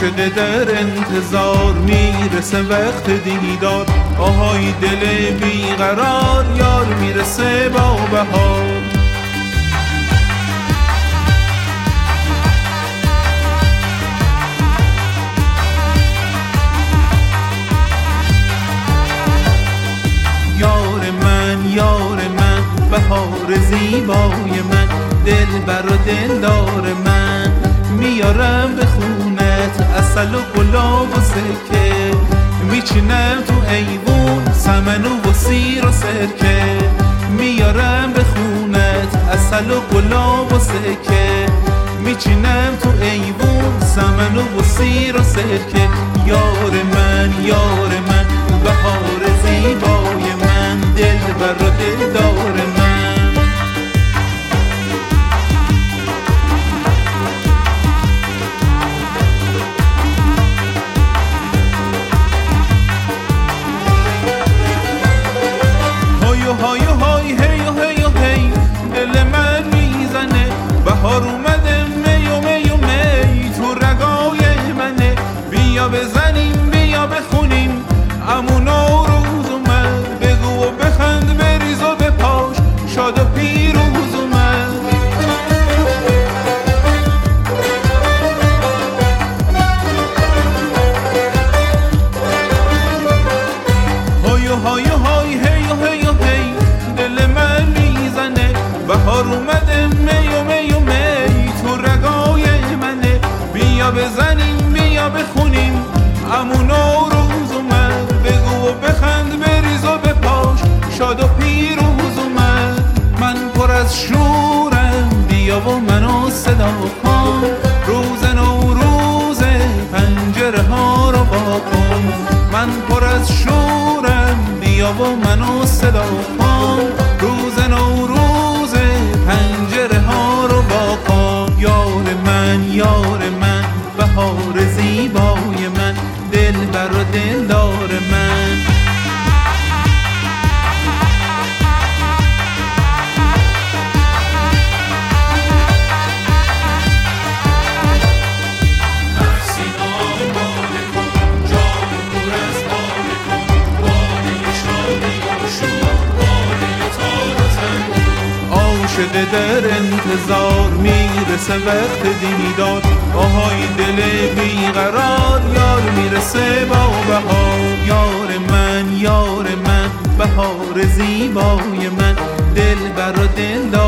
شده در انتظار، میرسه وقت دیدار. آهای دل بیقرار، یار میرسه با بهار. یار من بهار زیبای من، دلبر و دلدار من، میارم به خونت عسل و گلاب و سرکه، میچینم تو ایوون سمن و سیر و سرکه، میارم به خونت عسل و گلاب و سرکه، میچینم تو ایوون سمن و سیر و سرکه. یار من بهار زیبای من، دلبر و دلدار من. های های هی و هی و هی، دل من میزنه بهار اومده، می و می و می تو رگای منه. بیا بزنیم بیا بخونیم عمو نوروز اومد، بگو و بخند بریز و بپاش شاد و پیروز اومد. های های های هی و هی و هی، دل من میزنه بهار اومده، می و می و می تو رگای منه. بیا بزنیم بیا بخونیم عمو نوروز اومد، بگو و بخند بریز و بپاش شاد و پیروز اومد. من پر از شورم، بیا و منو صدا کن، روز نوروز پنجره ها رو وا کن. من پر از شورم، بیا و منو صدا کن، روز نوروز پنجره ها رو وا کن. یار من بهار زیبای من، دلبر و دلدار من. شده در انتظار، میرسه وقت دیدار. آهای دل بیقرار، یار میرسه با بهار. یار من بهار زیبای من، دلبر و دلدار